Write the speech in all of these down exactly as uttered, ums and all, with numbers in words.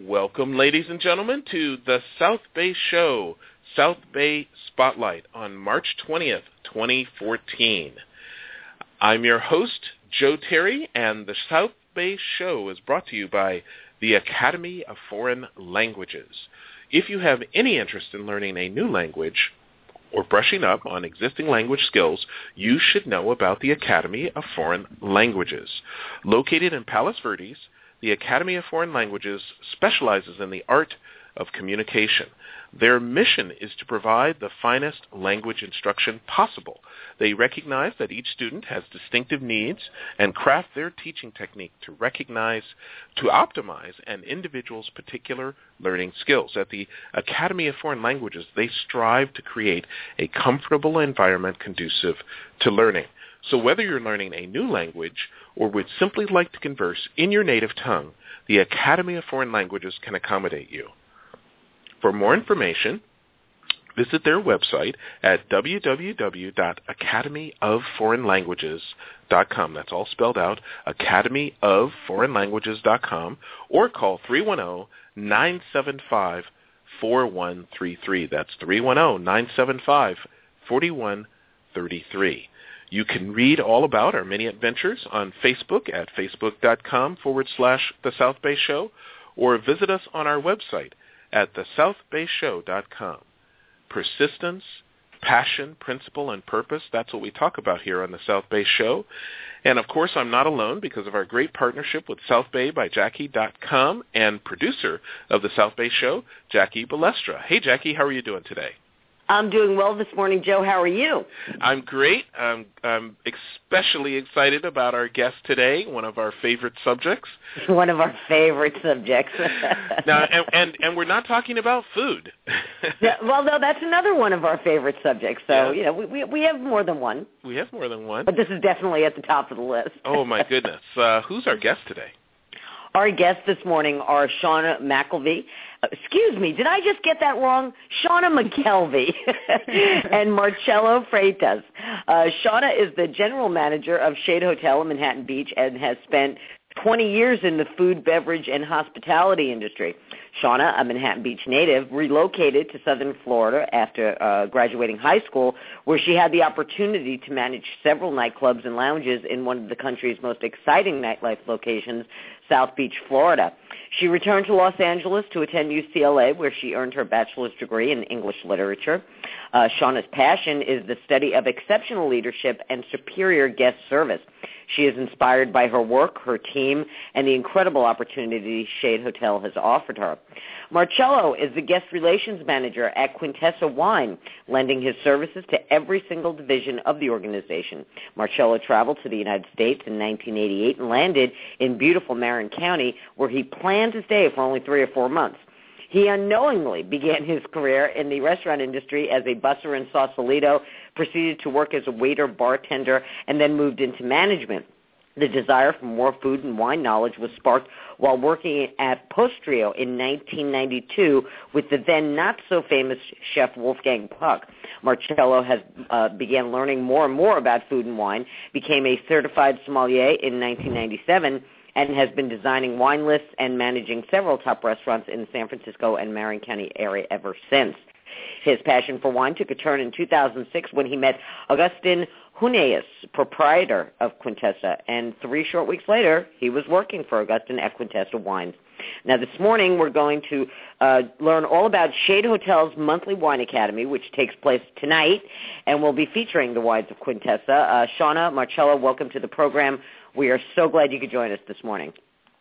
Welcome, ladies and gentlemen, to the South Bay Show, South Bay Spotlight on March twentieth, twenty fourteen. I'm your host, Joe Terry, and the South Bay Show is brought to you by the Academy of Foreign Languages. If you have any interest in learning a new language or brushing up on existing language skills, you should know about the Academy of Foreign Languages. Located in Palos Verdes, the Academy of Foreign Languages specializes in the art of communication. Their mission is to provide the finest language instruction possible. They recognize that each student has distinctive needs and craft their teaching technique to recognize, to optimize an individual's particular learning skills. At the Academy of Foreign Languages, they strive to create a comfortable environment conducive to learning. So whether you're learning a new language or would simply like to converse in your native tongue, the Academy of Foreign Languages can accommodate you. For more information, visit their website at w w w dot academy of foreign languages dot com. That's all spelled out, academy of foreign languages dot com, or call three one zero, nine seven five, four one three three. That's three one zero, nine seven five, four one three three. You can read all about our many adventures on Facebook at facebook.com forward slash The South Bay Show, or visit us on our website at the south bay show dot com. Persistence, passion, principle, and purpose, that's what we talk about here on the South Bay Show. And, of course, I'm not alone because of our great partnership with South Bay by Jackie dot com and producer of the South Bay Show, Jackie Balestra. Hey, Jackie, how are you doing today? I'm doing well this morning, Joe. How are you? I'm great. I'm, I'm especially excited about our guest today, one of our favorite subjects. One of our favorite subjects. now, and, and, and we're not talking about food. yeah, well, no, that's another one of our favorite subjects. So, yeah. you know, we, we, we have more than one. We have more than one. But this is definitely at the top of the list. oh, my goodness. Uh, who's our guest today? Our guests this morning are Shauna McKelvey. Uh, excuse me, did I just get that wrong? Shauna McKelvey and Marcello Freitas. Uh, Shauna is the general manager of Shade Hotel in Manhattan Beach and has spent twenty years in the food, beverage, and hospitality industry. Shauna, a Manhattan Beach native, relocated to southern Florida after uh, graduating high school, where she had the opportunity to manage several nightclubs and lounges in one of the country's most exciting nightlife locations, South Beach, Florida. She returned to Los Angeles to attend U C L A, where she earned her bachelor's degree in English literature. Uh, Shauna's passion is the study of exceptional leadership and superior guest service. She is inspired by her work, her team, and the incredible opportunity Shade Hotel has offered her. Marcello is the guest relations manager at Quintessa Wine, lending his services to every single division of the organization. Marcello traveled to the United States in nineteen eighty-eight and landed in beautiful Marin County, where he planned to stay for only three or four months. He unknowingly began his career in the restaurant industry as a busser in Sausalito, proceeded to work as a waiter, bartender, and then moved into management. The desire for more food and wine knowledge was sparked while working at Postrio in nineteen ninety-two with the then not-so-famous chef Wolfgang Puck. Marcello has uh, began learning more and more about food and wine, became a certified sommelier in nineteen ninety-seven, and has been designing wine lists and managing several top restaurants in the San Francisco and Marin County area ever since. His passion for wine took a turn in two thousand six when he met Augustin Huneeus, proprietor of Quintessa, and three short weeks later, he was working for Augustin at Quintessa Wines. Now, this morning, we're going to uh, learn all about Shade Hotel's monthly wine academy, which takes place tonight, and we'll be featuring the wines of Quintessa. Uh, Shauna, Marcello, welcome to the program. We are so glad you could join us this morning.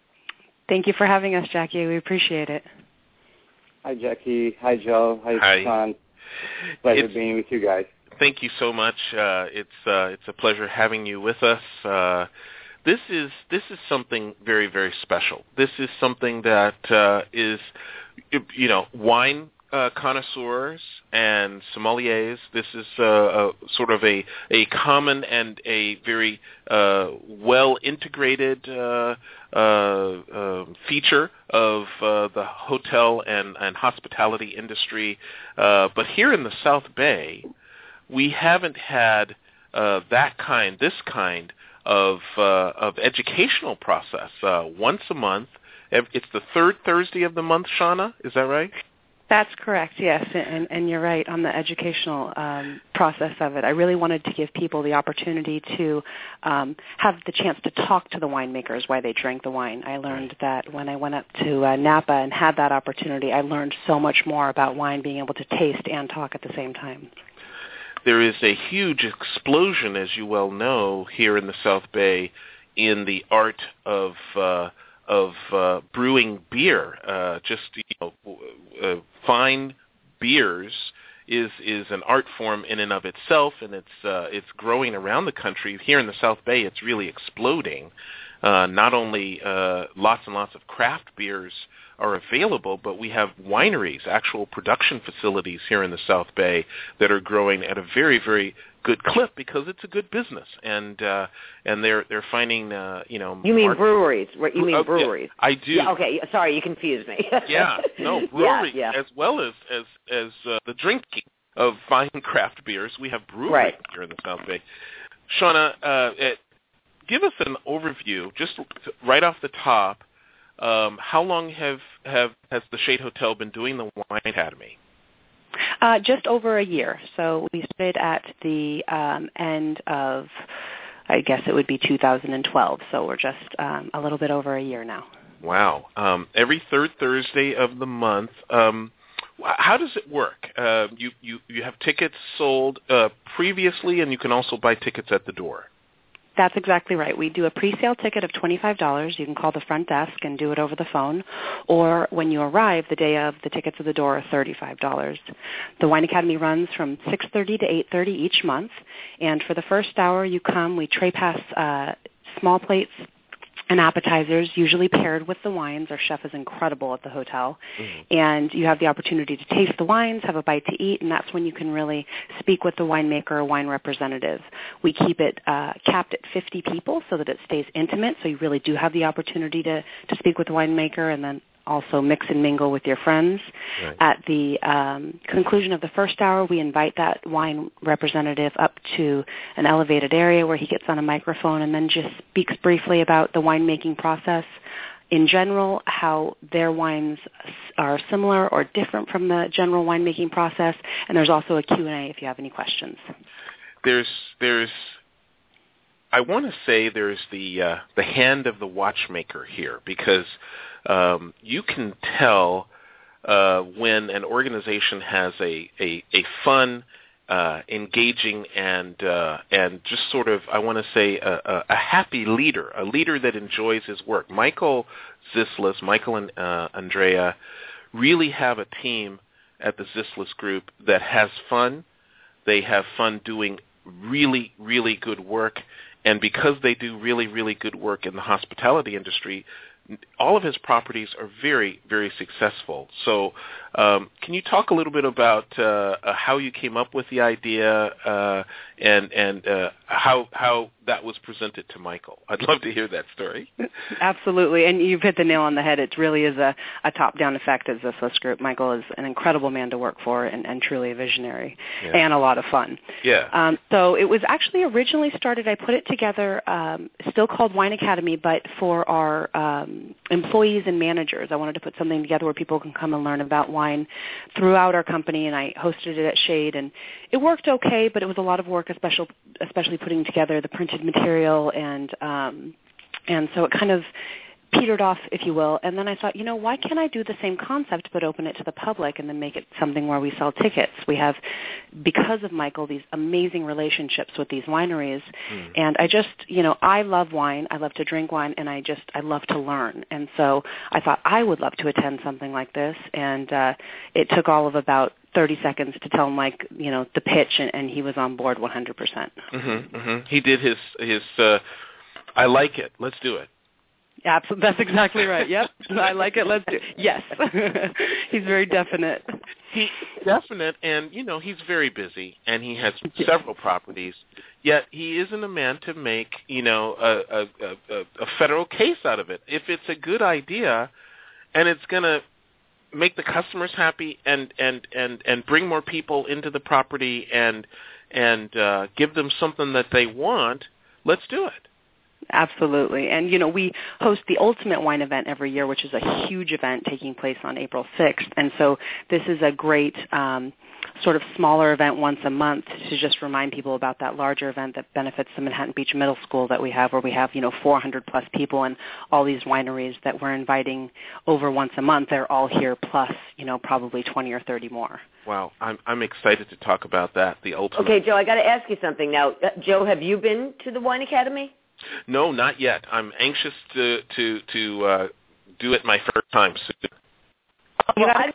Thank you for having us, Jackie. We appreciate it. Hi, Jackie. Hi, Joe. Hi, Hi. Sean. Pleasure It's, being with you guys. Thank you so much. Uh, it's uh, it's a pleasure having you with us. Uh, this is this is something very, very special. This is something that uh, is, you know, wine uh, connoisseurs and sommeliers. This is uh, a, sort of a, a common and a very uh, well integrated uh, uh, uh, feature of uh, the hotel and, and hospitality industry. Uh, but here in the South Bay, we haven't had uh, that kind, this kind of uh, of educational process. Uh, once a month, It's the third Thursday of the month, Shauna. Is that right? That's correct, yes, and, and you're right on the educational um, process of it. I really wanted to give people the opportunity to um, have the chance to talk to the winemakers while they drank the wine. I learned that when I went up to uh, Napa and had that opportunity, I learned so much more about wine, being able to taste and talk at the same time. There is a huge explosion, as you well know, here in the South Bay in the art of uh, of uh, brewing beer. Uh, just you know, uh, fine beers is is an art form in and of itself, and it's uh, it's growing around the country. Here in the South Bay, it's really exploding. Uh, not only uh, lots and lots of craft beers are available, but we have wineries, actual production facilities here in the South Bay that are growing at a very, very good clip because it's a good business, and uh, and they're they're finding uh, you know. You mean market- breweries? Right? You mean oh, breweries? Yeah, I do. Yeah, okay, sorry, you confused me. yeah, no breweries yeah, yeah. as well as as as uh, the drinking of fine craft beers. We have breweries right. here in the South Bay. Shauna, uh, it, give us an overview, just right off the top. Um, how long have, have has the Shade Hotel been doing the Wine Academy? Uh, just over a year. So we started at the um, end of, I guess it would be two thousand twelve. So we're just um, a little bit over a year now. Wow. Um, every third Thursday of the month. Um, how does it work? Uh, you, you, you have tickets sold uh, previously, and you can also buy tickets at the door. That's exactly right. We do a pre-sale ticket of twenty-five dollars. You can call the front desk and do it over the phone. Or when you arrive, the day of, the tickets at the door are thirty-five dollars. The Wine Academy runs from six thirty to eight thirty each month. And for the first hour you come, we tray pass uh, small plates and appetizers, usually paired with the wines. Our chef is incredible at the hotel. Mm-hmm. And you have the opportunity to taste the wines, have a bite to eat, and that's when you can really speak with the winemaker or wine representative. We keep it uh, capped at fifty people so that it stays intimate, so you really do have the opportunity to, to speak with the winemaker and then also mix and mingle with your friends. Right. At the um, conclusion of the first hour, we invite that wine representative up to an elevated area where he gets on a microphone and then just speaks briefly about the winemaking process in general, how their wines are similar or different from the general winemaking process, and there's also a Q and A if you have any questions. There's, there's, I want to say there's the uh, the hand of the watchmaker here, because um, you can tell uh, when an organization has a a, a fun, uh, engaging, and uh, and just sort of, I want to say, a, a, a happy leader, a leader that enjoys his work. Michael Zislis, Michael and uh, Andrea really have a team at the Zislis Group that has fun. They have fun doing really, really good work. And because they do really, really good work in the hospitality industry, all of his properties are very, very successful. So um, can you talk a little bit about uh, uh, how you came up with the idea uh, and, and uh, how how that was presented to Michael? I'd love to hear that story. Absolutely. And you've hit the nail on the head. It really is a, a top-down effect as this Zislis Group. Michael is an incredible man to work for and, and truly a visionary yeah. and a lot of fun. Yeah. Um, so it was actually originally started, I put it together, um, still called Wine Academy, but for our um, employees and managers. I wanted to put something together where people can come and learn about wine throughout our company, and I hosted it at Shade, and it worked okay, but it was a lot of work, especially, especially putting together the printed material, and um, and so it kind of petered off, if you will. And then I thought, you know, why can't I do the same concept but open it to the public and then make it something where we sell tickets? We have, because of Michael, these amazing relationships with these wineries. Mm. And I just, you know, I love wine. I love to drink wine, and I just, I love to learn. And so I thought I would love to attend something like this. And uh, it took all of about thirty seconds to tell Mike, you know, the pitch, and, and he was on board one hundred percent. Mm-hmm, mm-hmm. He did his, his uh, I like it, let's do it. Absolutely, that's exactly right. Yep, I like it. Let's do it. Yes, he's very definite. He's definite, and you know he's very busy, and he has several properties. Yet he isn't a man to make you know a, a, a, a federal case out of it. If it's a good idea, and it's going to make the customers happy, and and and and bring more people into the property, and and uh, give them something that they want, let's do it. Absolutely. And, you know, we host the Ultimate Wine event every year, which is a huge event taking place on April sixth. And so this is a great um, sort of smaller event once a month to just remind people about that larger event that benefits the Manhattan Beach Middle School that we have, where we have, you know, four hundred plus people and all these wineries that we're inviting over once a month. They're all here plus, you know, probably twenty or thirty more. Wow. I'm I'm excited to talk about that, the Ultimate. Okay, Joe, I got to ask you something now. Uh, Joe, have you been to the Wine Academy? No, not yet. I'm anxious to to to uh, do it my first time soon. Well, I-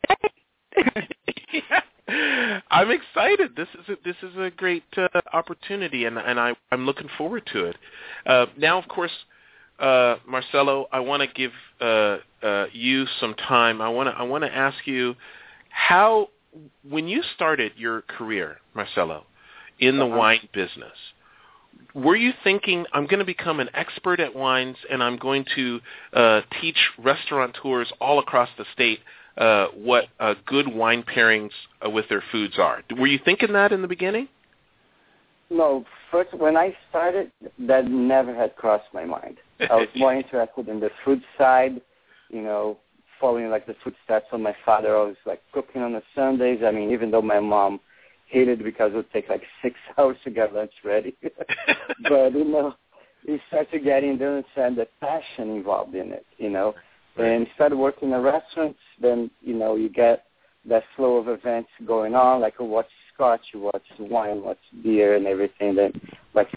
yeah. I'm excited. This is a, this is a great uh, opportunity, and and I I'm looking forward to it. Uh, now, of course, uh, Marcelo, I want to give uh, uh, you some time. I want to I want to ask you how, when you started your career, Marcelo, in the uh-huh. wine business, were you thinking, I'm going to become an expert at wines and I'm going to uh, teach restaurateurs all across the state uh, what uh, good wine pairings uh, with their foods are? Were you thinking that in the beginning? No, first, when I started, that never had crossed my mind. I was more interested in the food side, you know, following like the footsteps of my father. I was like cooking on the Sundays. I mean, even though my mom hated because it would take like six hours to get lunch ready. But, you know, you start to get in there and the passion involved in it, you know. Right. And started working in restaurants, then, you know, you get that flow of events going on, like you watch Scotch, you watch wine, watch beer and everything. Then, like,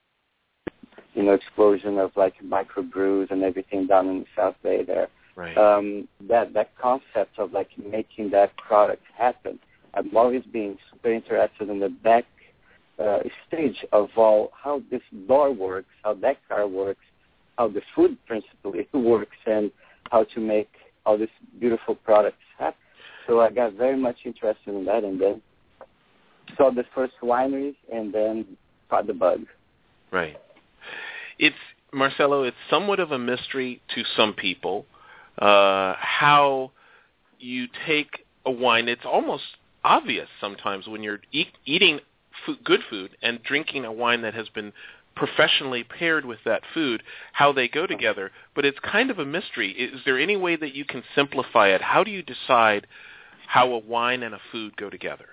you know, explosion of, like, microbrews and everything down in the South Bay there. Right. Um, that, that concept of, like, making that product happen. I've always been super interested in the back uh, stage of all, how this door works, how that car works, how the food principally works, and how to make all these beautiful products happen. So I got very much interested in that, and then saw the first wineries, and then caught the bug. Right. It's, Marcelo, it's somewhat of a mystery to some people uh, how you take a wine. It's almost obvious sometimes when you're eat, eating food, good food and drinking a wine that has been professionally paired with that food, how they go together, but it's kind of a mystery. Is there any way that you can simplify it? How do you decide how a wine and a food go together?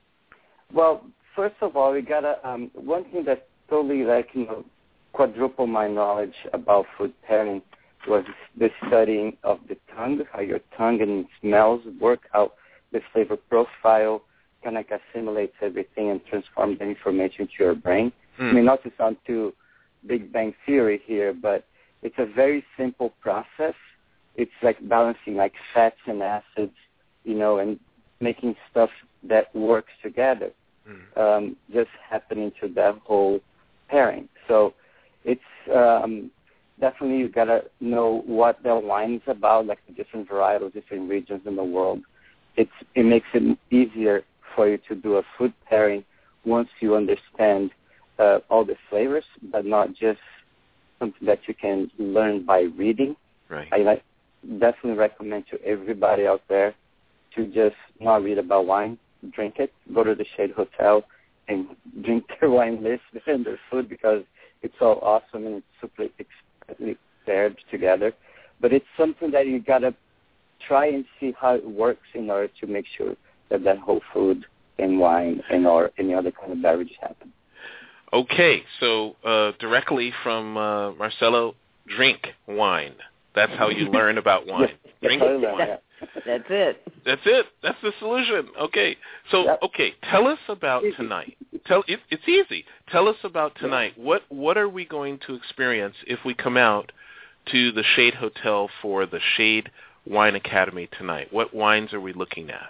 Well, first of all, we gotta, um, one thing that totally, like, you know, quadrupled my knowledge about food pairing was the studying of the tongue, how your tongue and smells work, how the flavor profile kind of assimilates everything and transforms the information to your brain. Mm. I mean, not to sound too Big Bang Theory here, but it's a very simple process. It's like balancing like fats and acids, you know, and making stuff that works together, mm. um, just happening to that whole pairing. So it's um, definitely you got to know what the wine is about, like the different varietals, different regions in the world. It's, it makes it easier for you to do a food pairing once you understand uh, all the flavors, but not just something that you can learn by reading. Right. I like, definitely recommend to everybody out there to just not read about wine, drink it, go to the Shade Hotel and drink their wine list and their food because it's all awesome and it's super expertly paired together. But it's something that you got to try and see how it works in order to make sure that that whole food and wine and or any other kind of beverage happen. Okay, so uh, directly from uh, Marcelo, drink wine. That's how you learn about wine. Drink That's wine. That's it. That's it. That's the solution. Okay. So, yep. okay, tell us about tonight. Tell it, It's easy. Tell us about tonight. Yep. What What are we going to experience if we come out to the Shade Hotel for the Shade Wine Academy tonight? What wines are we looking at?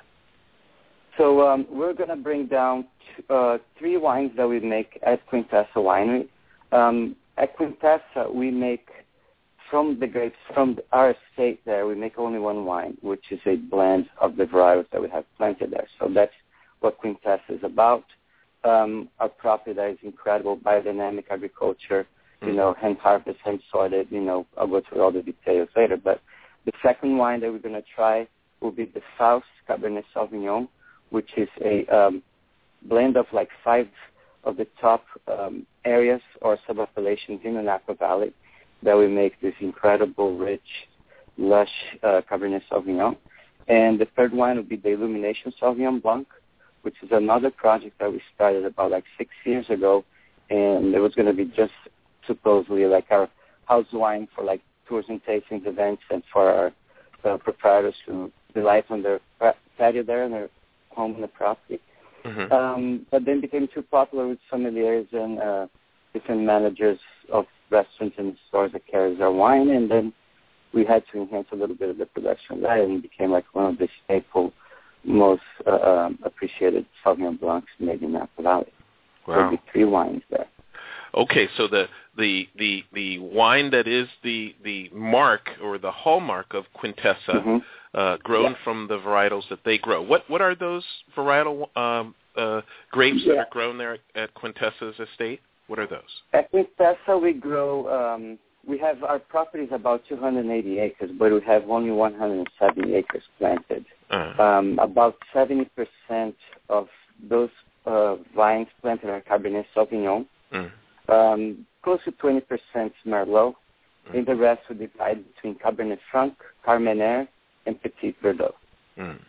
So um, we're going to bring down t- uh, three wines that we make at Quintessa Winery. Um, at Quintessa, we make from the grapes, from our estate there, we make only one wine, which is a blend of the varietals that we have planted there. So that's what Quintessa is about. Um, our property that is incredible, biodynamic agriculture, you know, hand harvest, hand sorted, you know, I'll go through all the details later. But the second wine that we're going to try will be the Faust Cabernet Sauvignon, which is a um, blend of like five of the top um, areas or sub-appellations in the Napa Valley that we make this incredible, rich, lush uh, Cabernet Sauvignon. And the third wine would be the Illumination Sauvignon Blanc, which is another project that we started about like six years ago, and it was going to be just supposedly like our house wine for like tours and tastings events and for our uh, proprietors to delight on their patio there and their home on the property. Mm-hmm. Um, but then became too popular with sommeliers and uh, different managers of restaurants and stores that carries our wine, and then we had to enhance a little bit of the production of that, and it became like one of the staple, most uh, um, appreciated Sauvignon Blancs made in Napa Valley. Wow. There'll be three wines there. Okay, so the the the, the wine that is the, the mark or the hallmark of Quintessa, mm-hmm. uh, grown yeah. from the varietals that they grow. What what are those varietal um, uh, grapes yeah. that are grown there at Quintessa's estate? What are those? At Quintessa, we grow. Um, we have our property is about two hundred eighty acres, but we have only one hundred seventy acres planted. Uh-huh. Um, about seventy percent of those uh, vines planted are Cabernet Sauvignon. Mm. Um, close to twenty percent Merlot, mm. and the rest we divide between Cabernet Franc, Carmenère, and Petit Verdot. Mm.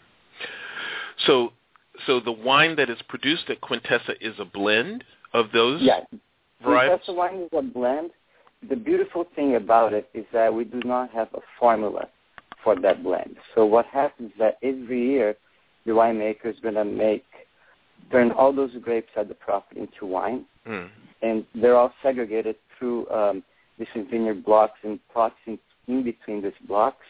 So, so the wine that is produced at Quintessa is a blend of those yeah. varietals? Quintessa wine is a blend. The beautiful thing about it is that we do not have a formula for that blend. So what happens is that every year the winemaker is going to make, turn all those grapes at the property into wine. Mm. And they're all segregated through um, different vineyard blocks and plots in, in between these blocks.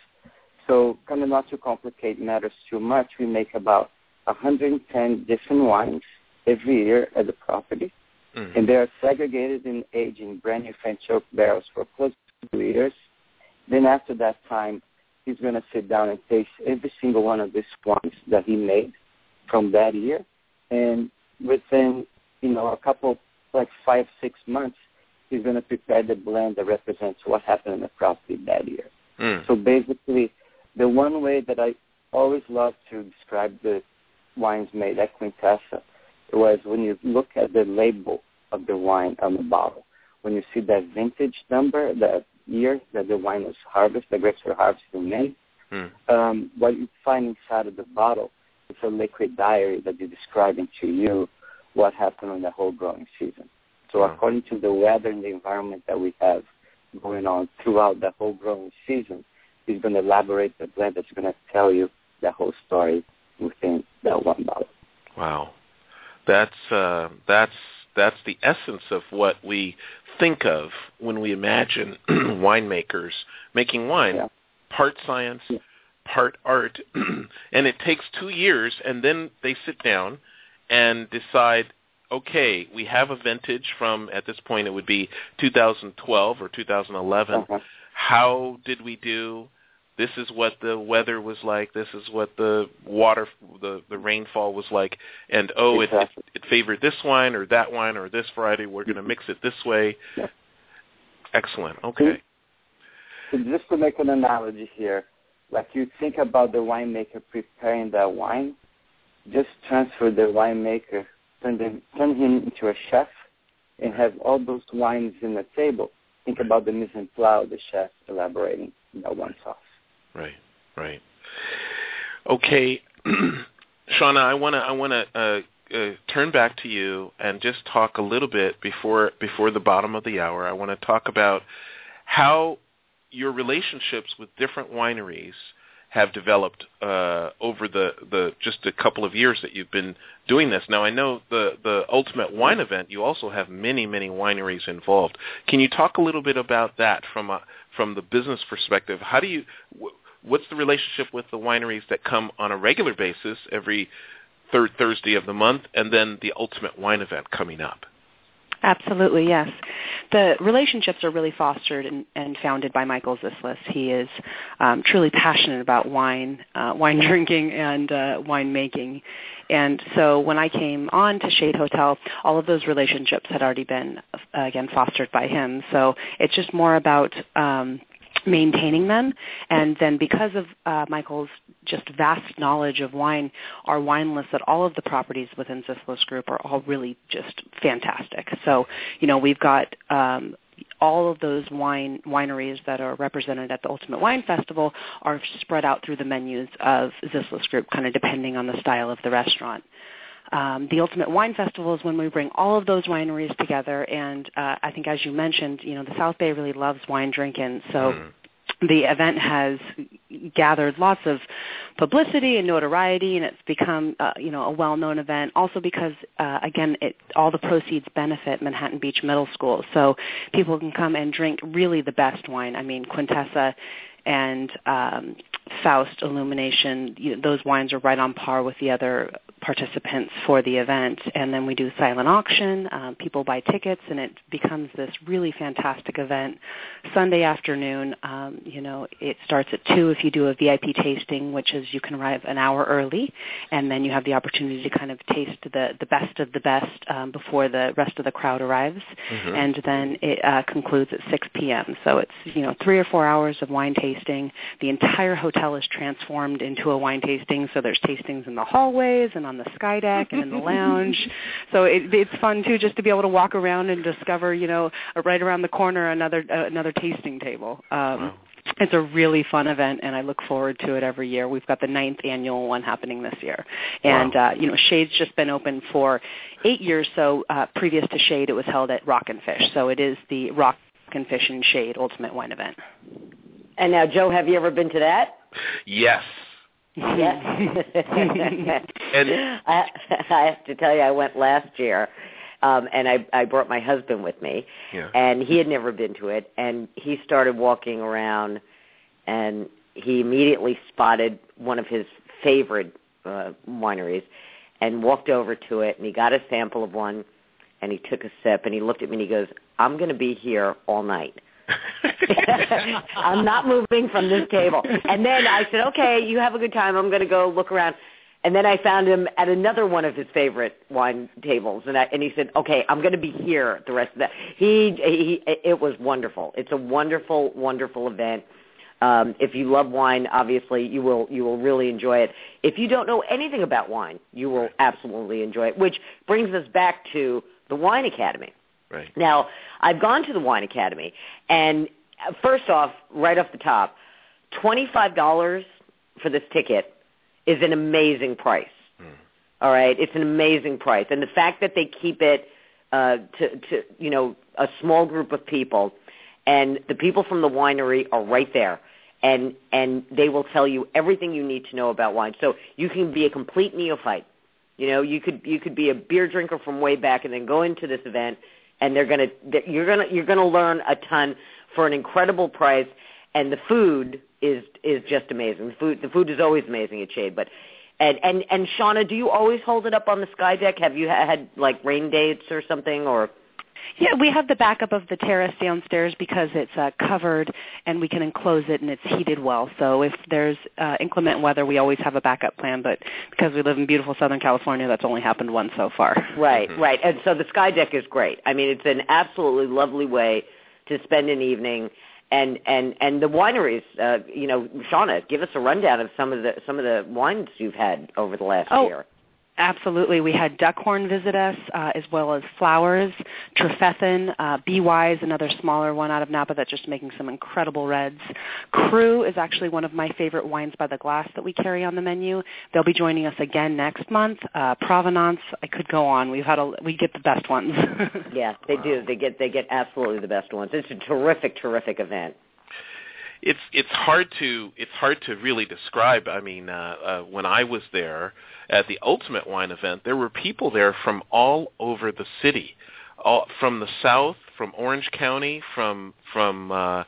So kind of not to complicate matters too much, we make about one hundred ten different wines every year at the property. Mm-hmm. And they are segregated and aged in brand new French oak barrels for close to two years. Then after that time, he's going to sit down and taste every single one of these wines that he made from that year. And within, you know, a couple like five, six months, he's going to prepare the blend that represents what happened in the property that year. Mm. So basically, the one way that I always love to describe the wines made at Quintessa was when you look at the label of the wine on the bottle. When you see that vintage number, that year that the wine was harvested, the grapes were harvested in May, mm. um, what you find inside of the bottle is a liquid diary that is describing to you what happened in the whole growing season. So wow. according to the weather and the environment that we have going on throughout the whole growing season, he's going to elaborate the blend that's going to tell you the whole story within that one bottle. Wow. That's uh, that's that's the essence of what we think of when we imagine winemakers making wine. Yeah. Part science, yeah. part art, and it takes two years, and then they sit down and decide, okay, we have a vintage from, at this point it would be two thousand twelve or two thousand eleven. Uh-huh. How did we do? This is what the weather was like. This is what the water, the, the rainfall was like. And, oh, exactly. it, it, it favored this wine or that wine or this variety. We're going to mix it this way. Yeah. Excellent. Okay. So just to make an analogy here, like you think about the winemaker preparing that wine, just transfer the winemaker, turn, them, turn him into a chef, and have all those wines in the table. Think about the mise en place, the chef elaborating that one sauce. Right, right. Okay, Shauna, I want to I want to uh, uh, turn back to you and just talk a little bit before before the bottom of the hour. I want to talk about how your relationships with different wineries have developed uh, over the, the just a couple of years that you've been doing this. Now, I know the, the Ultimate Wine Event, you also have many, many wineries involved. Can you talk a little bit about that from a, from the business perspective? How do you, what's the relationship with the wineries that come on a regular basis every third Thursday of the month, and then the Ultimate Wine Event coming up? Absolutely, yes. The relationships are really fostered and, and founded by Michael Zislis. He is um, truly passionate about wine, uh, wine drinking, and uh, wine making. And so when I came on to Shade Hotel, all of those relationships had already been, uh, again, fostered by him. So it's just more about um, maintaining them. And then because of uh, Michael's just vast knowledge of wine, our wine lists at all of the properties within Zislos Group are all really just fantastic. So, you know, we've got um, all of those wine wineries that are represented at the Ultimate Wine Festival are spread out through the menus of Zislos Group, kind of depending on the style of the restaurant. Um, the Ultimate Wine Festival is when we bring all of those wineries together, and uh, I think, as you mentioned, you know, the South Bay really loves wine drinking, so mm. the event has gathered lots of publicity and notoriety, and it's become, uh, you know, a well-known event. Also because, uh, again, it, all the proceeds benefit Manhattan Beach Middle School, so people can come and drink really the best wine. I mean, Quintessa and um, Faust Illumination, you know, those wines are right on par with the other participants for the event. And then we do silent auction. Um, people buy tickets, and it becomes this really fantastic event. Sunday afternoon, um, you know, it starts at two if you do a V I P tasting, which is you can arrive an hour early, and then you have the opportunity to kind of taste the, the best of the best um, before the rest of the crowd arrives. Mm-hmm. And then it uh, concludes at six p.m. So it's, you know, three or four hours of wine tasting. The entire hotel is transformed into a wine tasting, so there's tastings in the hallways and on the sky deck and in the lounge. So it, it's fun too, just to be able to walk around and discover, you know, right around the corner another uh, another tasting table. Um, wow. It's a really fun event, and I look forward to it every year. We've got the ninth annual one happening this year, and wow. uh, you know, Shade's just been open for eight years. So uh, previous to Shade, it was held at Rock and Fish. So it is the Rock and Fish and Shade Ultimate Wine event. And now, Joe, have you ever been to that? Yes. Yes. and I, I have to tell you, I went last year, um, and I, I brought my husband with me, yeah. and he had never been to it, and he started walking around, and he immediately spotted one of his favorite uh, wineries and walked over to it, and he got a sample of one, and he took a sip, and he looked at me, and he goes, "I'm going to be here all night. I'm not moving from this table." And then I said, "Okay, you have a good time. I'm going to go look around." And then I found him at another one of his favorite wine tables, and I, and he said, "Okay, I'm going to be here the rest of that." He, he, it was wonderful. It's a wonderful, wonderful event. Um, if you love wine, obviously you will you will really enjoy it. If you don't know anything about wine, you will absolutely enjoy it. Which brings us back to the Wine Academy. Right. Now, I've gone to the Wine Academy, and first off, right off the top, twenty-five dollars for this ticket is an amazing price. Mm. All right? It's an amazing price. And the fact that they keep it uh, to, to, you know, a small group of people, and the people from the winery are right there, and and they will tell you everything you need to know about wine. So you can be a complete neophyte. You know, you could you could be a beer drinker from way back and then go into this event, and they're gonna you're gonna you're gonna learn a ton for an incredible price, and the food is is just amazing. The food the food is always amazing at Shade. But and and and Shauna, do you always hold it up on the sky deck? Have you had like rain dates or something, or? Yeah, we have the backup of the terrace downstairs because it's uh, covered and we can enclose it and it's heated well. So if there's uh, inclement weather, we always have a backup plan. But because we live in beautiful Southern California, that's only happened once so far. Right, mm-hmm. right. And so the sky deck is great. I mean, it's an absolutely lovely way to spend an evening. And and and the wineries, uh, you know, Shauna, give us a rundown of some of the some of the wines you've had over the last oh. year. Absolutely. We had Duckhorn visit us, uh, as well as Flowers, Trefethen, uh, B Y's, another smaller one out of Napa that's just making some incredible reds. Cru is actually one of my favorite wines by the glass that we carry on the menu. They'll be joining us again next month. Uh, Provenance, I could go on. We've had a, we get the best ones. Yeah, they wow. do. They get they get absolutely the best ones. It's a terrific, terrific event. It's it's hard to it's hard to really describe. I mean, uh, uh, when I was there at the Ultimate Wine event, there were people there from all over the city, all, from the south, from Orange County, from from uh,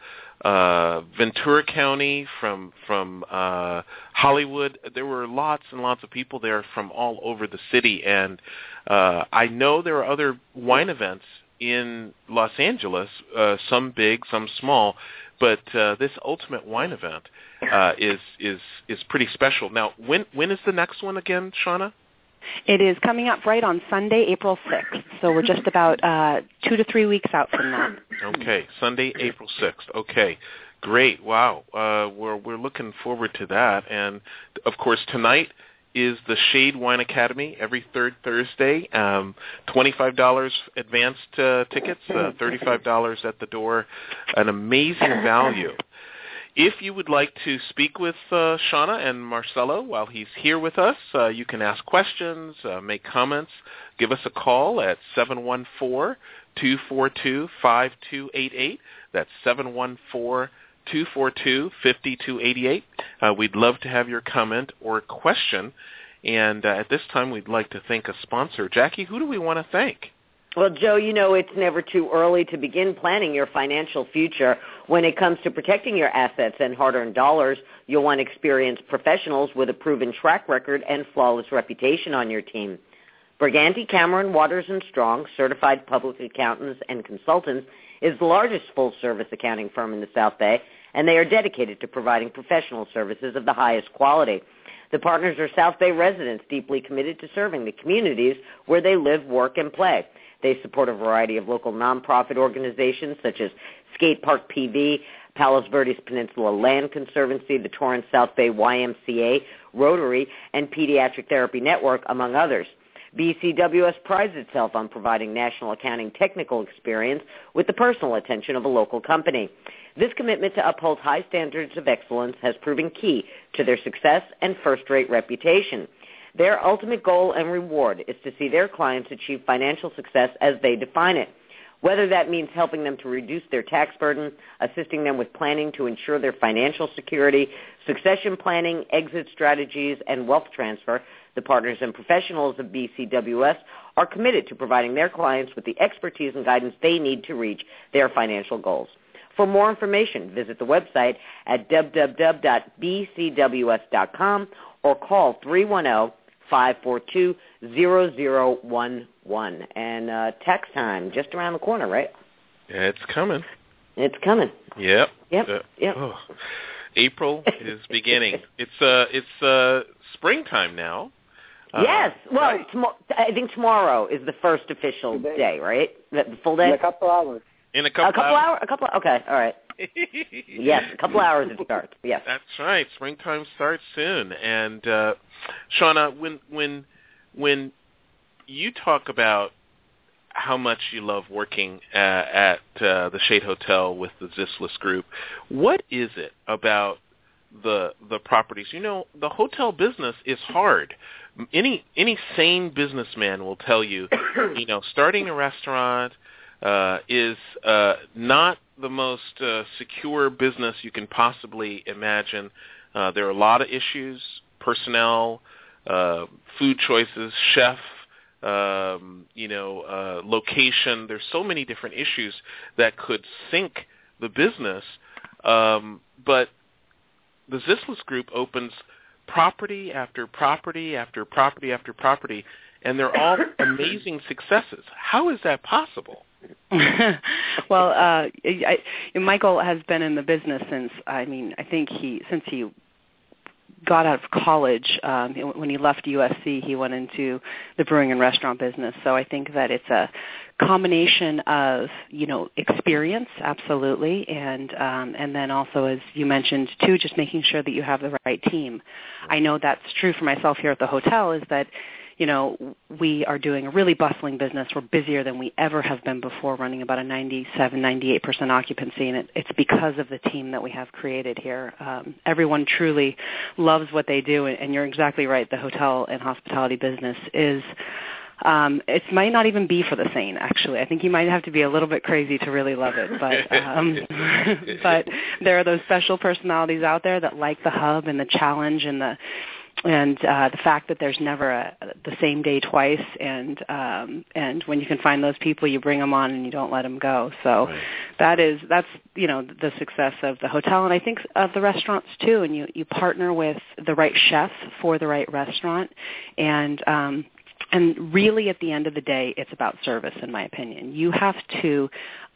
uh, Ventura County, from from uh, Hollywood. There were lots and lots of people there from all over the city, and uh, I know there are other wine events in Los Angeles, uh, some big, some small. But uh, this Ultimate Wine event uh, is is is pretty special. Now, when when is the next one again, Shauna? It is coming up right on Sunday, April sixth. So we're just about uh, two to three weeks out from that. Okay, Sunday, April sixth. Okay, Great. Wow. Uh, we're we're looking forward to that. And, of course, tonight is the Shade Wine Academy every third Thursday. Um, twenty-five dollars advanced uh, tickets, uh, thirty-five dollars at the door. An amazing value. If you would like to speak with uh, Shauna and Marcelo while he's here with us, uh, you can ask questions, uh, make comments. Give us a call at seven one four, two four two, five two eight eight. That's seven one four, two four two, five two eight eight. Uh, we'd love to have your comment or question. And uh, at this time, we'd like to thank a sponsor. Jackie, who do we want to thank? Well, Joe, you know it's never too early to begin planning your financial future. When it comes to protecting your assets and hard-earned dollars, you'll want experienced professionals with a proven track record and flawless reputation on your team. Briganti, Cameron, Waters and Strong, certified public accountants and consultants, is the largest full-service accounting firm in the South Bay, and they are dedicated to providing professional services of the highest quality. The partners are South Bay residents deeply committed to serving the communities where they live, work, and play. They support a variety of local nonprofit organizations such as Skate Park P V, Palos Verdes Peninsula Land Conservancy, the Torrance South Bay Y M C A, Rotary, and Pediatric Therapy Network, among others. B C W S prides itself on providing national accounting technical experience with the personal attention of a local company. This commitment to uphold high standards of excellence has proven key to their success and first-rate reputation. Their ultimate goal and reward is to see their clients achieve financial success as they define it, whether that means helping them to reduce their tax burden, assisting them with planning to ensure their financial security, succession planning, exit strategies, and wealth transfer. The partners and professionals of B C W S are committed to providing their clients with the expertise and guidance they need to reach their financial goals. For more information, visit the website at w w w dot b c w s dot com or call three one zero, five four two, zero zero one one. And uh, tax time, just around the corner, right? It's coming. It's coming. Yep. Yep. Uh, yep. Oh. April is beginning. It's uh, it's uh, springtime now. Uh, yes. Well, right? tom- I think tomorrow is the first official Today. day, right? The the full day? In a couple hours. In a couple, a couple hours. hours? A couple. Okay. All right. Yes, a couple hours it starts. Yes. That's right. Springtime starts soon. And uh, Shauna, when when when you talk about how much you love working uh, at uh, the Shade Hotel with the Zislis Group, what is it about the the properties? You know, the hotel business is hard. Any any sane businessman will tell you, you know, starting a restaurant uh, is uh, not the most uh, secure business you can possibly imagine. Uh, there are a lot of issues: personnel, uh, food choices, chef, um, you know, uh, location. There's so many different issues that could sink the business. Um, but the Zislis Group opens property after property after property after property, and they're all amazing successes. How is that possible? Well, uh, I, Michael has been in the business since, I mean, I think he, since he got out of college. Um, when he left U S C, he went into the brewing and restaurant business. So I think that it's a combination of, you know, experience, absolutely, and um, and then also, as you mentioned, too, just making sure that you have the right team. I know that's true for myself here at the hotel, is that, you know, we are doing a really bustling business. We're busier than we ever have been before, running about a ninety-seven, ninety-eight percent occupancy, and it, it's because of the team that we have created here. Um, everyone truly loves what they do, and, and you're exactly right. The hotel and hospitality business is, um, it might not even be for the sane, actually. I think you might have to be a little bit crazy to really love it, but um, but there are those special personalities out there that like the hub and the challenge and the and uh, the fact that there's never a, the same day twice, and um, and when you can find those people, you bring them on and you don't let them go. So right. that is that's you know the success of the hotel, and I think of the restaurants too. And you you partner with the right chef for the right restaurant, and um, and really at the end of the day, it's about service, in my opinion. You have to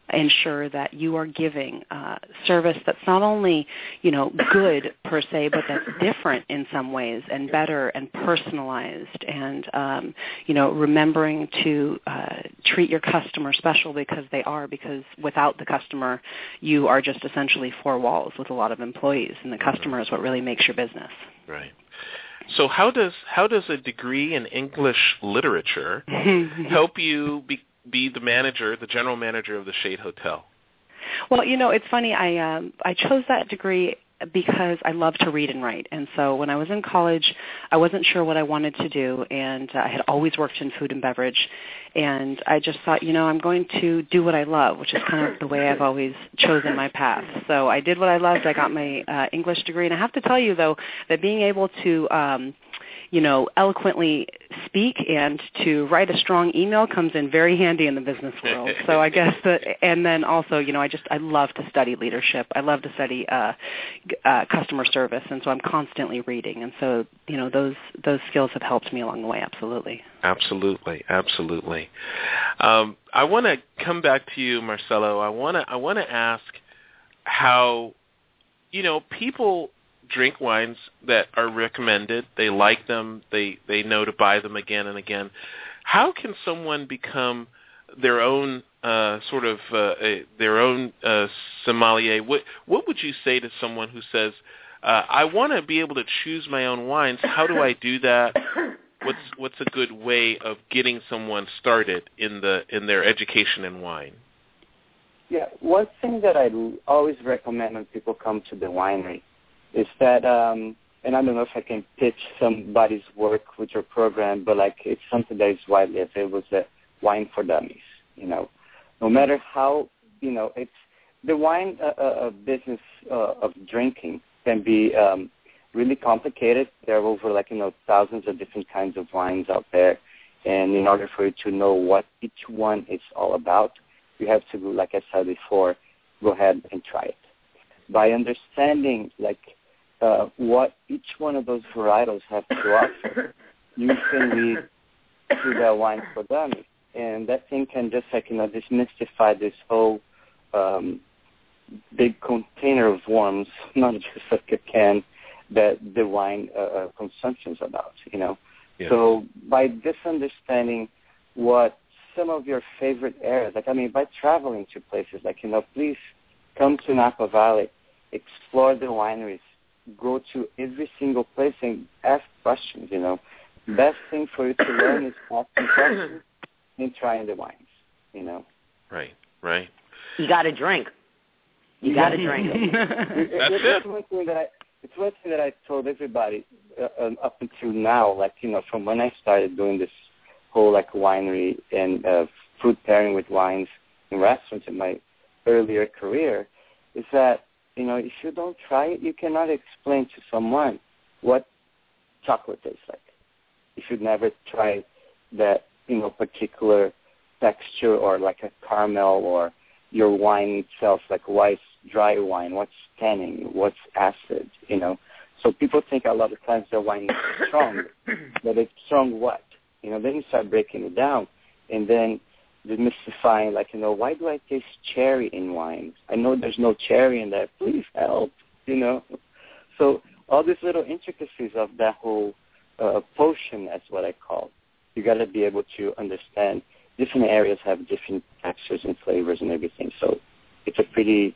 ensure that you are giving uh, service that's not only, you know, good per se, but that's different in some ways and better and personalized, and, um, you know, remembering to uh, treat your customer special because they are, because without the customer, you are just essentially four walls with a lot of employees, and the customer is what really makes your business. Right. So how does how does a degree in English literature help you be be the manager, the general manager of the Shade Hotel? Well, you know, it's funny. I um, I chose that degree because I love to read and write. And so when I was in college, I wasn't sure what I wanted to do, and uh, I had always worked in food and beverage. And I just thought, you know, I'm going to do what I love, which is kind of the way I've always chosen my path. So I did what I loved. I got my uh, English degree. And I have to tell you, though, that being able to um, you know, eloquently speak and to write a strong email comes in very handy in the business world. So I guess that, and then also, you know, I just, I love to study leadership. I love to study uh, uh, customer service, and so I'm constantly reading. And so, you know, those those skills have helped me along the way, absolutely. Absolutely, absolutely. Um, I want to come back to you, Marcelo. I want to, I want to ask how, you know, people drink wines that are recommended. They like them. They they know to buy them again and again. How can someone become their own uh, sort of uh, a, their own uh, sommelier? What what would you say to someone who says, uh, "I want to be able to choose my own wines. How do I do that? What's what's a good way of getting someone started in the in their education in wine?" Yeah, one thing that I always recommend when people come to the winery is that, um, and I don't know if I can pitch somebody's work with your program, but like it's something that is widely available, is that wine for dummies. You know, no matter how, you know, it's the wine uh, uh, business uh, of drinking can be um, really complicated. There are over like, you know, thousands of different kinds of wines out there. And in order for you to know what each one is all about, you have to, like I said before, go ahead and try it. By understanding, like, Uh, what each one of those varietals have to offer, you can lead to the wine for dummies. And that thing can just, like, you know, demystify this whole um, big container of worms, not just like a can, that the wine uh, consumption is about, you know. Yeah. So by this understanding what some of your favorite areas, like, I mean, by traveling to places, like, you know, please come to Napa Valley, explore the wineries, go to every single place and ask questions, you know. Best thing for you to learn is asking questions and trying the wines, you know. Right, right. You got to drink. You got to drink. That's it. It's one thing that I, it's one thing that I told everybody uh, up until now, like, you know, from when I started doing this whole, like, winery and uh, food pairing with wines in restaurants in my earlier career, is that, you know, if you don't try it, you cannot explain to someone what chocolate tastes like. If you've never tried that, you know, particular texture or like a caramel, or your wine itself, like why dry wine, what's tannin, what's acid, you know. So people think a lot of times the wine is strong, but it's strong what? You know, then you start breaking it down, and then demystifying, like, you know, why do I taste cherry in wine? I know there's no cherry in that. Please help, you know. So all these little intricacies of that whole uh, potion, that's what I call. You got to be able to understand different areas have different textures and flavors and everything. So it's a pretty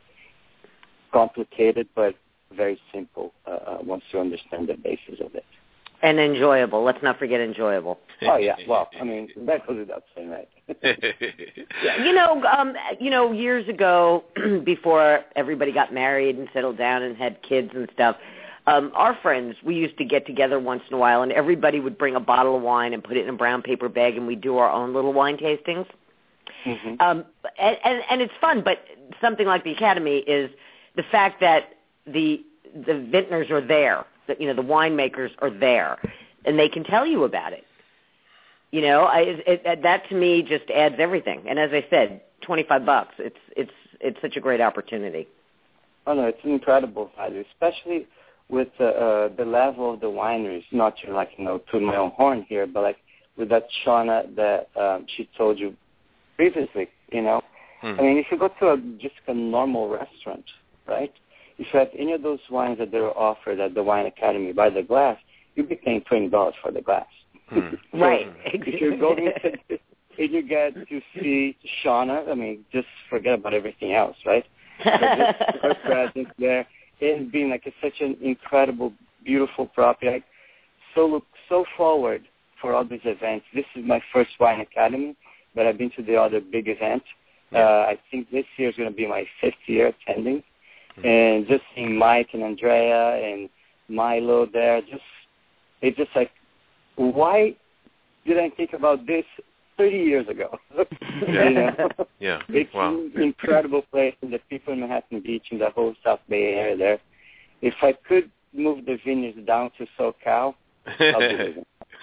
complicated but very simple uh, uh, once you understand the basis of it. And enjoyable. Let's not forget enjoyable. Oh, yeah. Well, I mean, that goes without saying, right? Yeah, you know, um, you know, years ago, before everybody got married and settled down and had kids and stuff, um, our friends, we used to get together once in a while, and everybody would bring a bottle of wine and put it in a brown paper bag, and we'd do our own little wine tastings. Mm-hmm. Um, and, and, and it's fun, but something like the Academy is the fact that the the vintners are there. That, you know, the winemakers are there, and they can tell you about it. You know, I, it, it, that to me just adds everything. And as I said, twenty-five bucks. It's it's it's such a great opportunity. Oh no, it's an incredible value, especially with uh, uh, the level of the wineries. Not to, like, you know, toot my own horn here, but like with that Shauna that um, she told you previously, you know, Hmm. I mean, if you go to a, just a normal restaurant, right, if you have any of those wines that they're offered at the Wine Academy by the glass, you'll be paying twenty dollars for the glass. Hmm. Right. If you're going to, if you get to see Shauna, I mean, just forget about everything else, right? So just her presence there, and being like a, such an incredible, beautiful property. I so look so forward for all these events. This is my first Wine Academy, but I've been to the other big events. Uh, I think this year is going to be my fifth year attending. And just seeing Mike and Andrea and Milo there, just it's just like, why didn't I think about this thirty years ago? Yeah. You know? Yeah. It's Wow. an incredible place, and the people in Manhattan Beach and the whole South Bay area there. If I could move the vineyards down to SoCal, I'll do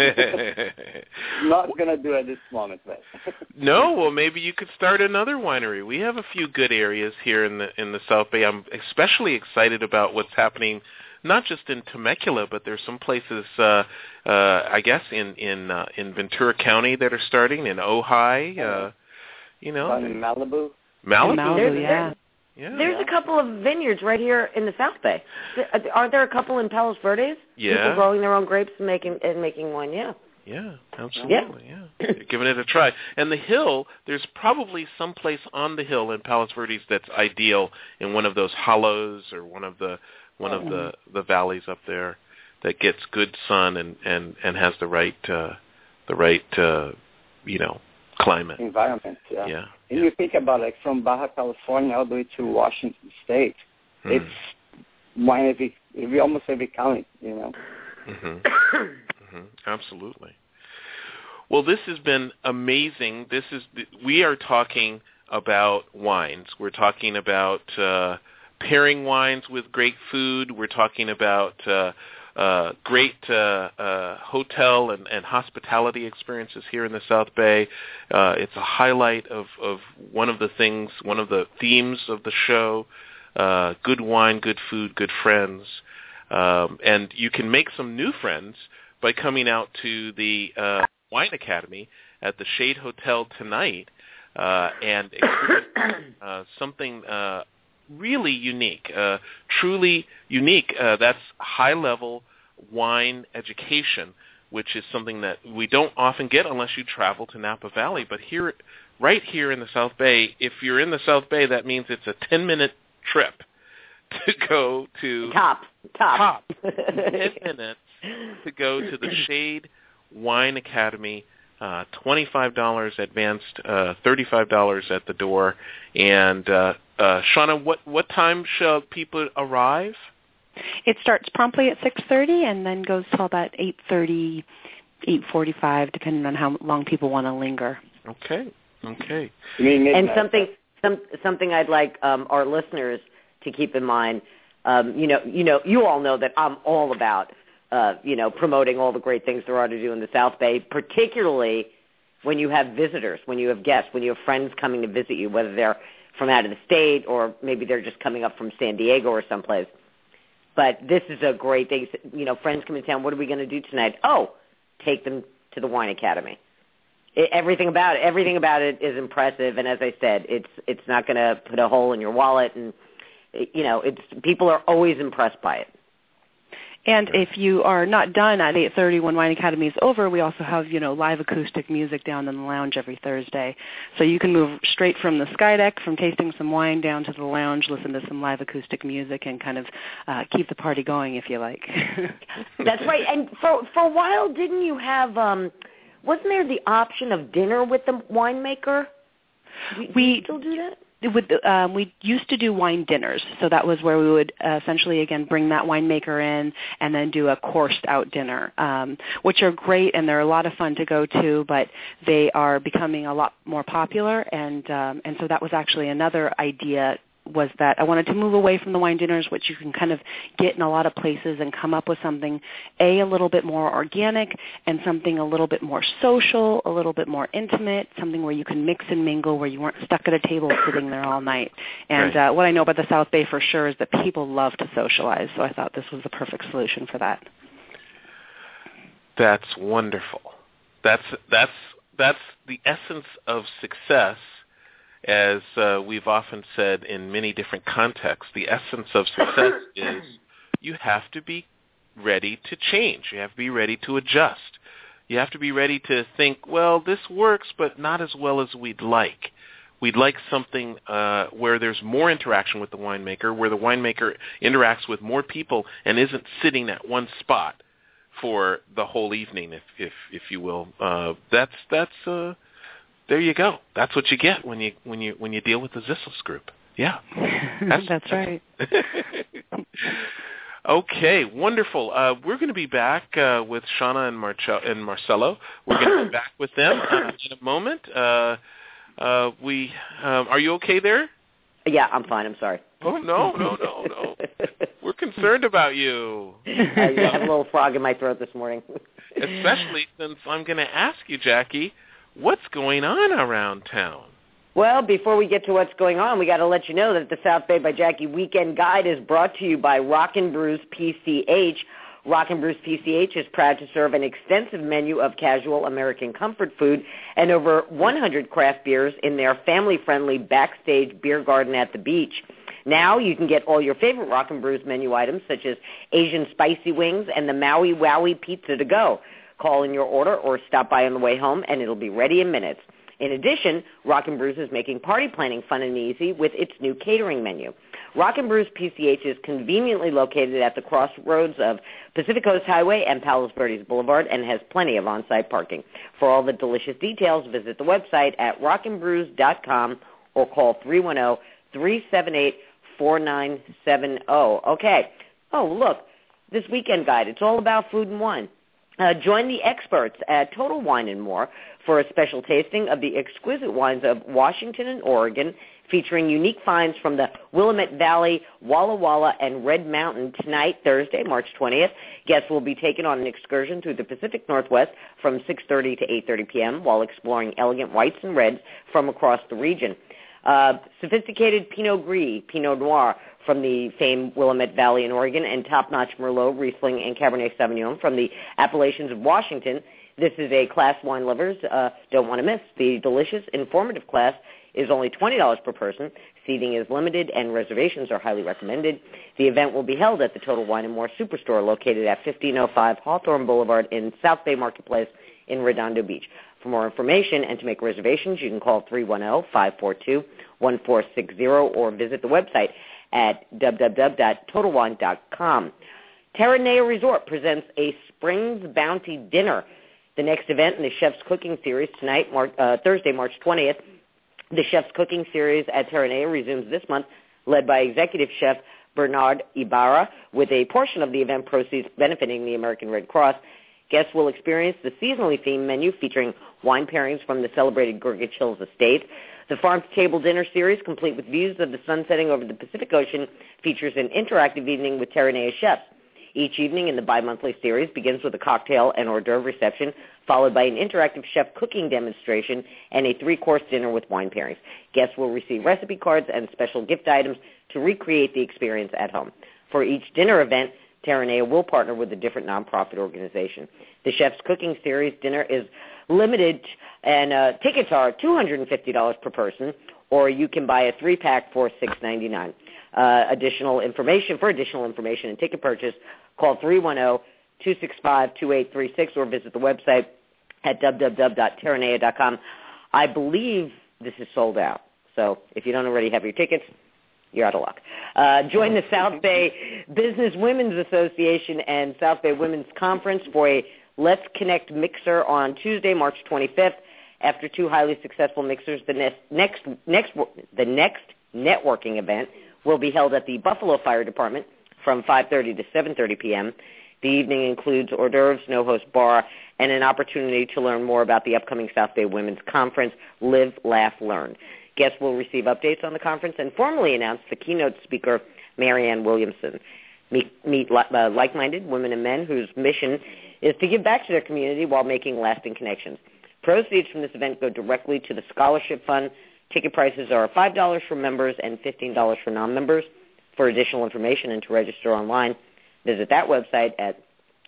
it. Not going to do it at this moment, but. No, well, maybe you could start another winery. We have a few good areas here in the in the South Bay. I'm especially excited about what's happening, not just in Temecula, but there's some places, uh, uh, I guess, in in uh, in Ventura County that are starting, in Ojai, uh, you know. Down in Malibu. Malibu, in Malibu, yeah. Yeah. There's a couple of vineyards right here in the South Bay. Aren't there a couple in Palos Verdes? Yeah. People growing their own grapes and making and making wine. Yeah. Yeah, absolutely. Yeah. yeah. You're giving it a try. And the hill, there's probably some place on the hill in Palos Verdes that's ideal in one of those hollows or one of the one of the, the valleys up there that gets good sun and, and, and has the right uh, the right uh, you know climate environment. Yeah. Yeah. And yeah. you think about like from Baja California all the way to Washington State, hmm. it's wine every, every almost every county, you know. Mm-hmm. mm-hmm. Absolutely. Well, this has been amazing. This is we are talking about wines. We're talking about uh, pairing wines with great food. We're talking about uh, uh, great uh, uh, hotel and, and hospitality experiences here in the South Bay. Uh, it's a highlight of, of one of the things, one of the themes of the show, uh, good wine, good food, good friends. Um, and you can make some new friends by coming out to the uh, Wine Academy at the Shade Hotel tonight uh, and experience uh, something uh, really unique, uh, truly unique. Uh, that's high-level wine education, which is something that we don't often get unless you travel to Napa Valley. But here, right here in the South Bay, if you're in the South Bay, that means it's a ten-minute trip to go to top, top, top ten minutes to go to the Shade Wine Academy. Uh, twenty-five dollars advanced, uh, thirty-five dollars at the door. And uh, uh, Shauna, what what time shall people arrive? It starts promptly at six thirty and then goes till about eight thirty, eight forty-five, depending on how long people want to linger. Okay. Okay. And something some something I'd like um, our listeners to keep in mind. Um, you know, you know, you all know that I'm all about. Uh, you know, promoting all the great things there are to do in the South Bay, particularly when you have visitors, when you have guests, when you have friends coming to visit you, whether they're from out of the state or maybe they're just coming up from San Diego or someplace. But this is a great thing. You know, friends come in town, what are we going to do tonight? Oh, take them to the Wine Academy. It, everything about it, everything about it is impressive. And as I said, it's it's not going to put a hole in your wallet. And, you know, it's people are always impressed by it. And if you are not done at eight thirty when Wine Academy is over, we also have, you know, live acoustic music down in the lounge every Thursday. So you can move straight from the sky deck, from tasting some wine, down to the lounge, listen to some live acoustic music, and kind of uh, keep the party going, if you like. That's right. And for for a while, didn't you have, um, wasn't there the option of dinner with the winemaker? Do, do we you still do that? With, um, we used to do wine dinners, so that was where we would uh, essentially, again, bring that winemaker in and then do a coursed-out dinner, um, which are great, and they're a lot of fun to go to, but they are becoming a lot more popular, and um, and so that was actually another idea, was that I wanted to move away from the wine dinners, which you can kind of get in a lot of places, and come up with something, A, a little bit more organic, and something a little bit more social, a little bit more intimate, something where you can mix and mingle, where you weren't stuck at a table sitting there all night. And right. uh, what I know about the South Bay for sure is that people love to socialize, so I thought this was the perfect solution for that. That's wonderful. That's that's that's the essence of success. as uh, we've often said in many different contexts, the essence of success is you have to be ready to change. You have to be ready to adjust. You have to be ready to think, well, this works, but not as well as we'd like. We'd like something uh, where there's more interaction with the winemaker, where the winemaker interacts with more people and isn't sitting at one spot for the whole evening, if if if you will. Uh, that's that's uh, there you go. That's what you get when you when you when you deal with the Zislis group. Yeah, that's, that's right. Okay, wonderful. Uh, we're going to be back uh, with Shauna and, Marce- and Marcelo. We're going to be back with them uh, in a moment. Uh, uh, we um, are you okay there? Yeah, I'm fine. I'm sorry. Oh no, no, no, no. We're concerned about you. I have a little frog in my throat this morning. Especially since I'm going to ask you, Jackie, what's going on around town? Well, before we get to what's going on, we got to let you know that the South Bay by Jackie Weekend Guide is brought to you by Rockin' Brews P C H. Rockin' Brews P C H is proud to serve an extensive menu of casual American comfort food and over one hundred craft beers in their family-friendly backstage beer garden at the beach. Now you can get all your favorite Rockin' Brews menu items such as Asian spicy wings and the Maui Wowie pizza to go. Call in your order or stop by on the way home and it'll be ready in minutes. In addition, Rockin' Brews is making party planning fun and easy with its new catering menu. Rockin' Brews P C H is conveniently located at the crossroads of Pacific Coast Highway and Palos Verdes Boulevard and has plenty of on-site parking. For all the delicious details, visit the website at rockin brews dot com or call three one zero, three seven eight, four nine seven zero. Okay. Oh, look, this weekend guide, it's all about food and wine. Uh, join the experts at Total Wine and More for a special tasting of the exquisite wines of Washington and Oregon, featuring unique finds from the Willamette Valley, Walla Walla, and Red Mountain tonight, Thursday, March twentieth. Guests will be taken on an excursion through the Pacific Northwest from six thirty to eight thirty p.m. while exploring elegant whites and reds from across the region. Uh, sophisticated Pinot Gris, Pinot Noir from the famed Willamette Valley in Oregon, and top-notch Merlot, Riesling, and Cabernet Sauvignon from the Appalachians of Washington. This is a class wine lovers uh, don't want to miss. The delicious, informative class is only twenty dollars per person. Seating is limited, and reservations are highly recommended. The event will be held at the Total Wine and More Superstore located at fifteen oh five Hawthorne Boulevard in South Bay Marketplace in Redondo Beach. For more information and to make reservations, you can call three one zero, five four two, one four six zero or visit the website at w w w dot total wine dot com. Terranea Resort presents a Springs Bounty Dinner, the next event in the Chef's Cooking Series tonight, Mar- uh, Thursday, March twentieth. The Chef's Cooking Series at Terranea resumes this month, led by Executive Chef Bernard Ibarra, with a portion of the event proceeds benefiting the American Red Cross. Guests will experience the seasonally themed menu featuring wine pairings from the celebrated Gorgatch Hills Estate. The farm-to-table dinner series, complete with views of the sun setting over the Pacific Ocean, features an interactive evening with Terranea chefs. Each evening in the bi-monthly series begins with a cocktail and hors d'oeuvre reception, followed by an interactive chef cooking demonstration and a three-course dinner with wine pairings. Guests will receive recipe cards and special gift items to recreate the experience at home. For each dinner event, Terranea will partner with a different nonprofit organization. The Chef's Cooking Series dinner is limited, and uh, tickets are two hundred fifty dollars per person, or you can buy a three-pack for six ninety-nine. Uh, additional information, for additional information and ticket purchase, call three one zero, two six five, two eight three six or visit the website at w w w dot terranea dot com. I believe this is sold out, so if you don't already have your tickets, you're out of luck. Uh, join the South Bay Business Women's Association and South Bay Women's Conference for a Let's Connect mixer on Tuesday, March twenty-fifth. After two highly successful mixers, the next next next the next networking event will be held at the Buffalo Fire Department from five thirty to seven thirty p.m. The evening includes hors d'oeuvres, no-host bar, and an opportunity to learn more about the upcoming South Bay Women's Conference, Live, Laugh, Learn. Guests will receive updates on the conference and formally announce the keynote speaker, Marianne Williamson. Meet, meet uh, like-minded women and men whose mission is to give back to their community while making lasting connections. Proceeds from this event go directly to the Scholarship Fund. Ticket prices are five dollars for members and fifteen dollars for non-members. For additional information and to register online, visit that website at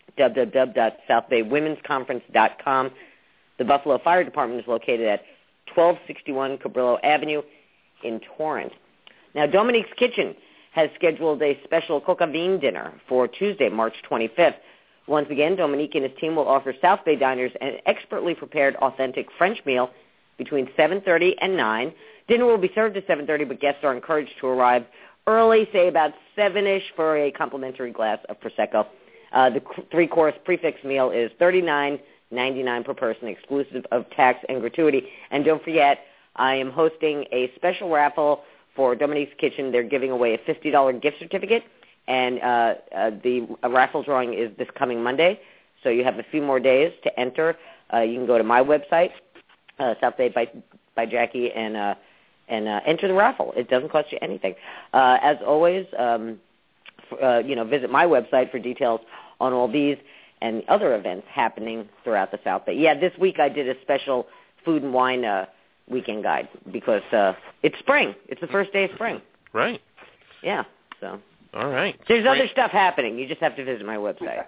w w w dot south bay women's conference dot com. The Buffalo Fire Department is located at twelve sixty-one Cabrillo Avenue in Torrance. Now, Dominique's Kitchen has scheduled a special coq à vin dinner for Tuesday, March twenty-fifth. Once again, Dominique and his team will offer South Bay diners an expertly prepared, authentic French meal between seven thirty and nine. Dinner will be served at seven thirty, but guests are encouraged to arrive early, say about seven-ish, for a complimentary glass of Prosecco. Uh, the three-course prefix meal is thirty-nine ninety-nine per person, exclusive of tax and gratuity. And don't forget, I am hosting a special raffle for Dominique's Kitchen. They're giving away a fifty dollars gift certificate, and uh, uh, the uh, raffle drawing is this coming Monday, so you have a few more days to enter. Uh, you can go to my website, uh, South Bay by, by Jackie, and uh, and uh, enter the raffle. It doesn't cost you anything. Uh, as always, um, f- uh, you know, visit my website for details on all these and other events happening throughout the South Bay. Yeah, this week I did a special food and wine uh, weekend guide because uh, it's spring. It's the first day of spring. Right. Yeah, so. All right. There's Spring. other stuff happening. You just have to visit my website.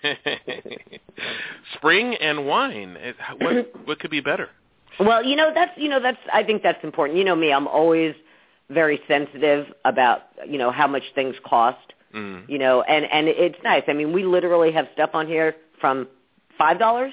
Spring and wine. It, what, what could be better? Well, you know, that's, you know, that's, I think that's important. You know me, I'm always very sensitive about, you know, how much things cost. Mm. You know, and, and it's nice. I mean, we literally have stuff on here from five dollars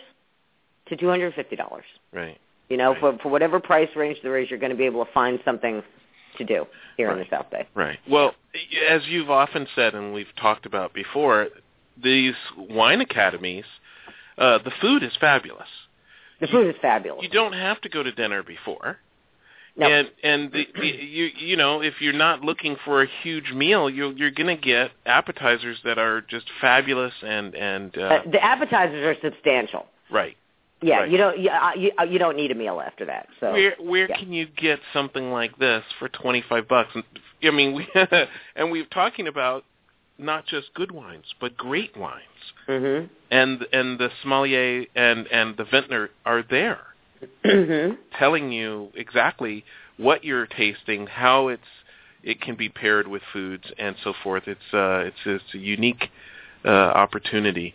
to two hundred fifty dollars. Right. You know, right. for for whatever price range there is, you're going to be able to find something to do here right. in the South Bay. Right. Well, as you've often said and we've talked about before, these wine academies, uh, the food is fabulous. The food you, is fabulous. You don't have to go to dinner before. No. And and the, the, you you know, if you're not looking for a huge meal, you're you're going to get appetizers that are just fabulous and and uh, uh, the appetizers are substantial. Right. Yeah, right. you don't you, uh, you, uh, you don't need a meal after that. So where where yeah. can you get something like this for twenty-five bucks? I mean, we and we're talking about not just good wines, but great wines. Mm-hmm. And and the sommelier and and the vintner are there. Mm-hmm. Telling you exactly what you're tasting, how it's it can be paired with foods, and so forth. It's uh, it's, it's a unique uh, opportunity.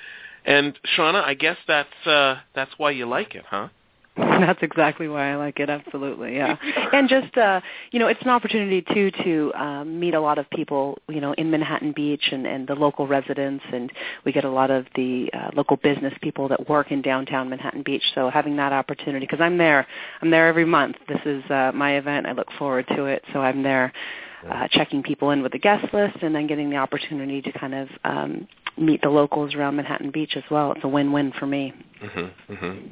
And Shauna, I guess that's uh, that's why you like it, huh? That's exactly why I like it. Absolutely, yeah. And just uh, you know, it's an opportunity too to um, meet a lot of people, you know, in Manhattan Beach and, and the local residents, and we get a lot of the uh, local business people that work in downtown Manhattan Beach. So having that opportunity, because I'm there, I'm there every month. This is uh, my event. I look forward to it. So I'm there, uh, checking people in with the guest list, and then getting the opportunity to kind of um, meet the locals around Manhattan Beach as well. It's a win-win for me. Mm-hmm, mm-hmm.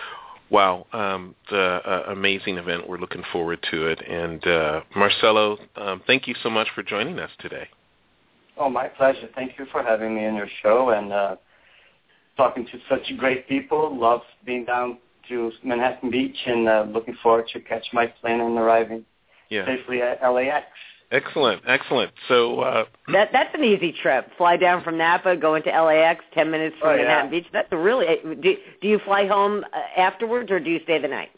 Wow, um, the uh, amazing event. We're looking forward to it. And uh, Marcelo, um, thank you so much for joining us today. Oh, my pleasure. Thank you for having me on your show and uh, talking to such great people. Love being down to Manhattan Beach and uh, looking forward to catch my plane and arriving yeah. safely at L A X. Excellent, excellent. So uh, that that's an easy trip. Fly down from Napa, go into L A X, ten minutes from oh, Manhattan yeah. Beach. That's a really. Do, do you fly home uh, afterwards, or do you stay the night?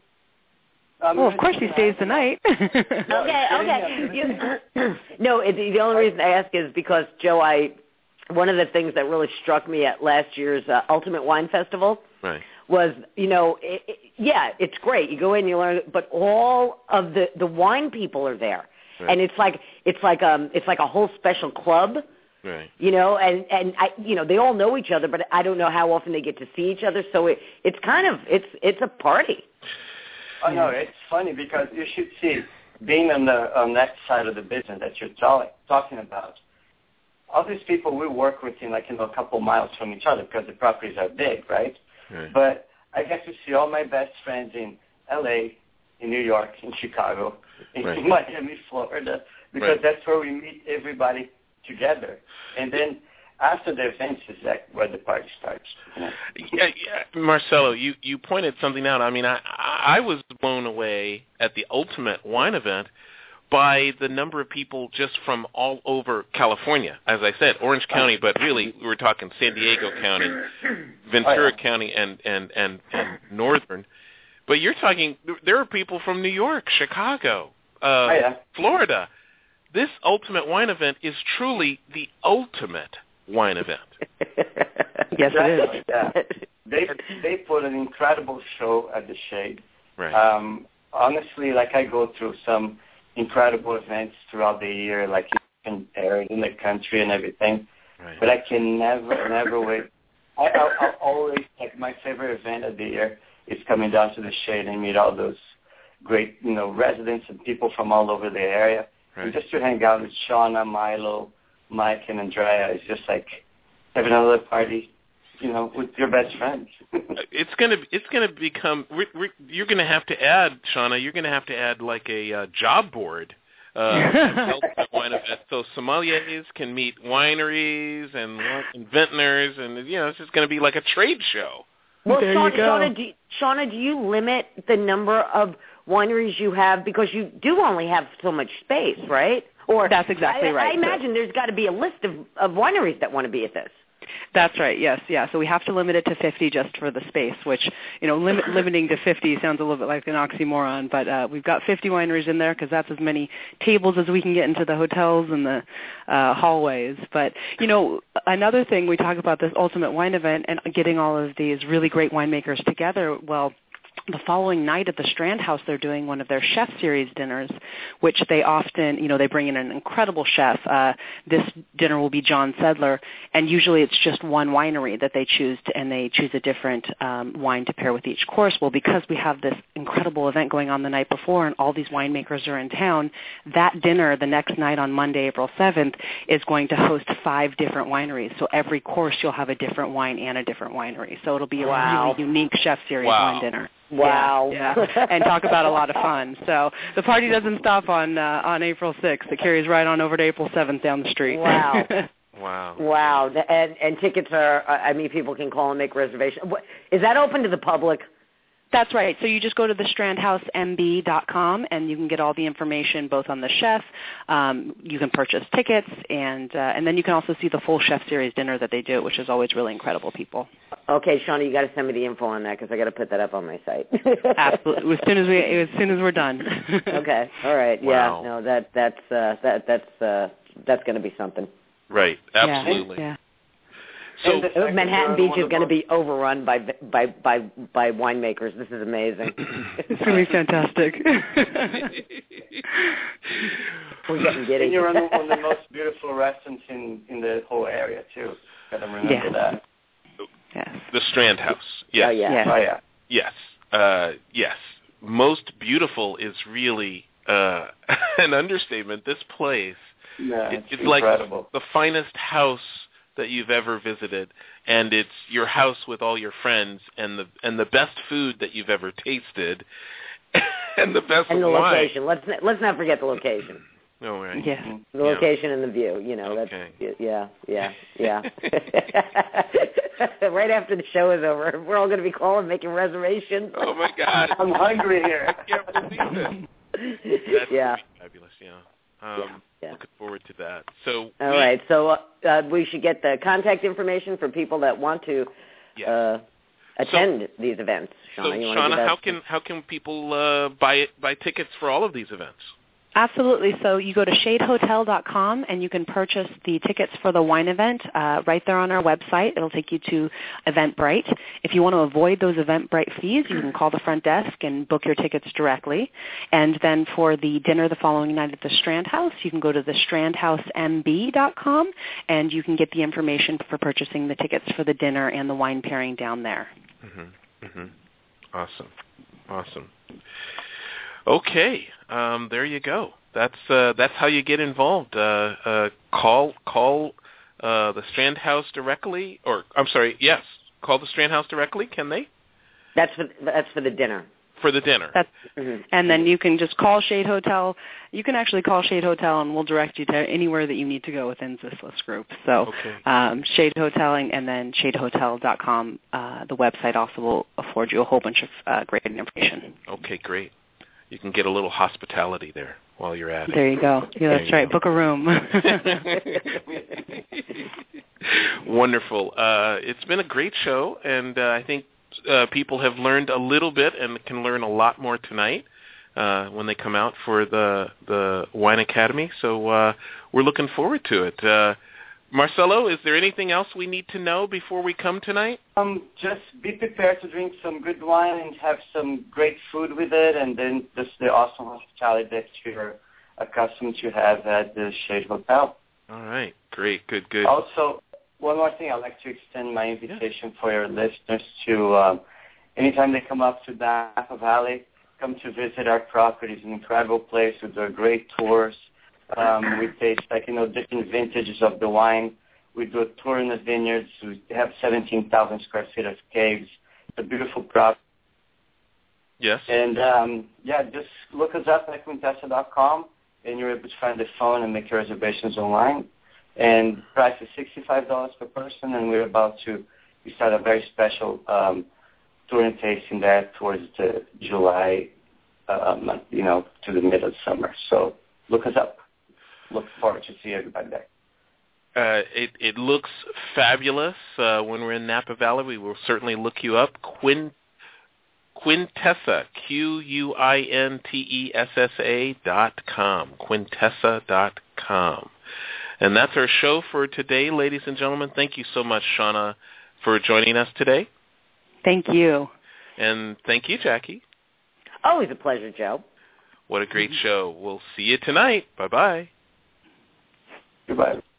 Um, well, of course he stays the night. okay, okay. You, no, it, the only reason I ask is because Joe, I one of the things that really struck me at last year's uh, Ultimate Wine Festival right. was, you know, it, it, yeah, it's great. You go in, you learn, but all of the the wine people are there. Right. And it's like it's like um it's like a whole special club, right? You know, and and I you know they all know each other, but I don't know how often they get to see each other. So it it's kind of it's it's a party. Oh no, it's funny because you should see being on the on that side of the business that you're talk, talking about. All these people we work with in like you know a couple miles from each other because the properties are big, right? Right. But I get to see all my best friends in L A, in New York, in Chicago, in right. Miami, Florida, because right. that's where we meet everybody together. And then after the events is that where the party starts. You know? yeah, yeah, Marcelo, you, you pointed something out. I mean, I I was blown away at the Ultimate Wine event by the number of people just from all over California. As I said, Orange County, but really we were talking San Diego County, Ventura oh, yeah. County, and, and, and, and Northern. But you're talking, there are people from New York, Chicago, uh, oh, yeah. Florida. This Ultimate Wine event is truly the ultimate wine event. Yes, it is. Yeah. They they put an incredible show at the Shade. Right. Um, honestly, like I go through some incredible events throughout the year, like in in the country and everything. Right. But I can never, never wait. I, I, I always, like, my favorite event of the year is coming down to the Shade and meet all those great, you know, residents and people from all over the area. Right. And just to hang out with Shauna, Milo, Mike, and Andrea is just like having another party, you know, with your best friends. It's gonna, it's gonna become. We're, we're, you're gonna have to add, Shauna. You're gonna have to add like a uh, job board. Uh, wine event. So sommeliers can meet wineries and, and vintners, and you know, it's just going to be like a trade show. Well, there Shauna, you go. Shauna, do you, Shauna, do you limit the number of wineries you have because you do only have so much space, right? Or That's exactly I, right. I imagine there's got to be a list of, of wineries that want to be at this. That's right. Yes, yeah. So we have to limit it to fifty just for the space, which, you know, limit, limiting to fifty sounds a little bit like an oxymoron, but uh, we've got fifty wineries in there because that's as many tables as we can get into the hotels and the uh, hallways. But, you know, another thing, we talk about this Ultimate Wine Event and getting all of these really great winemakers together. Well, the following night at the Strand House, they're doing one of their chef series dinners, which they often, you know, they bring in an incredible chef. Uh, this dinner will be John Sedler, and usually it's just one winery that they choose, to, and they choose a different um, wine to pair with each course. Well, because we have this incredible event going on the night before and all these winemakers are in town, that dinner the next night on Monday, April seventh, is going to host five different wineries. So every course you'll have a different wine and a different winery. So it'll be a Wow. really unique chef series Wow. wine dinner. Wow. Yeah, yeah. And talk about a lot of fun. So the party doesn't stop on uh, on April sixth. It carries right on over to April seventh down the street. Wow. Wow. Wow. And, and tickets are, I mean, people can call and make reservations. What, is that open to the public? That's right. So you just go to the strand house m b dot com and you can get all the information both on the chef. Um, you can purchase tickets, and uh, and then you can also see the full chef series dinner that they do, which is always really incredible, people. Okay, Shauna, you got to send me the info on that because I got to put that up on my site. Absolutely. As soon as we as soon as we're done. Okay. All right. Wow. Yeah. No, that that's uh, that that's uh, that's going to be something. Right. Absolutely. Yeah. So Uh, Manhattan Beach is going to be overrun by by by by winemakers. This is amazing. It's going to be fantastic. We're getting giddy. And you're in one of the most beautiful restaurants in, in the whole area, too. Got to remember Yeah. that. Yes. the Strand House. Yes. Oh, yeah. Yes. Oh, yeah. Yes. Uh, yes. Most beautiful is really uh, an understatement. This place, Yeah, it, it's, it's incredible. like the finest house that you've ever visited, and it's your house with all your friends, and the and the best food that you've ever tasted, and the best And the wine. location. Let's n- let's not forget the location. Oh, right. Yes. The Yeah. location and the view. You know. Okay. That's yeah, yeah, yeah. Right after the show is over, we're all going to be calling, making reservations. Oh my God. I'm hungry here. I can't believe it. That's Yeah. fabulous. Yeah. Um, Yeah. Looking forward to that. So. All we, right. So uh, uh, we should get the contact information for people that want to Yes. uh, attend these events. Shauna, So, you want to Shauna, give that? how can how can people uh, buy buy tickets for all of these events? Absolutely. So you go to shade hotel dot com and you can purchase the tickets for the wine event uh, right there on our website. It'll take you to Eventbrite. If you want to avoid those Eventbrite fees, you can call the front desk and book your tickets directly. And then for the dinner the following night at the Strand House, you can go to the strand house m b dot com and you can get the information for purchasing the tickets for the dinner and the wine pairing down there. Mm-hmm. Mm-hmm. Awesome. Awesome. Okay, um, there you go. That's uh, that's how you get involved. Uh, uh, call call uh, the Strand House directly, or I'm sorry, yes, call the Strand House directly. Can they That's for that's for the dinner. for the dinner? That's, Mm-hmm. and then you can just call Shade Hotel. You can actually call Shade Hotel, and we'll direct you to anywhere that you need to go within Zislis Group. So Okay. um, Shade Hotel, and then shade hotel dot com. Uh, the website also will afford you a whole bunch of uh, great information. Okay, great. You can get a little hospitality there while you're at it. There you go. Yeah, There that's you right. go. Book a room. Wonderful. Uh, it's been a great show, and uh, I think uh, people have learned a little bit and can learn a lot more tonight uh, when they come out for the the Wine Academy. So uh, we're looking forward to it. Uh, Marcelo, is there anything else we need to know before we come tonight? Um, just be prepared to drink some good wine and have some great food with it, and then just the awesome hospitality that you're accustomed to have at the Shade Hotel. All right. Great. Good, good. Also, one more thing, I'd like to extend my invitation yeah. for your listeners to, um, anytime they come up to the Napa Valley, come to visit our property. It's an incredible place. We do great tours. Um, we taste, like, you know, different vintages of the wine. We do a tour in the vineyards. We have seventeen thousand square feet of caves. It's a beautiful property. Yes. And, um, yeah, just look us up at quintessa dot com, and you're able to find the phone and make your reservations online. And price is sixty-five dollars per person, and we're about to we start a very special um, tour and tasting there towards the July, um, you know, to the middle of summer. So look us up. Look forward to see everybody there. Uh, it, it looks fabulous. Uh, when we're in Napa Valley, we will certainly look you up. Quin, Quintessa, Q U I N T E S S A dot com, Quintessa dot com. And that's our show for today, ladies and gentlemen. Thank you so much, Shauna, for joining us today. Thank you. And thank you, Jackie. Always a pleasure, Joe. What a great show. We'll see you tonight. Bye-bye. Goodbye.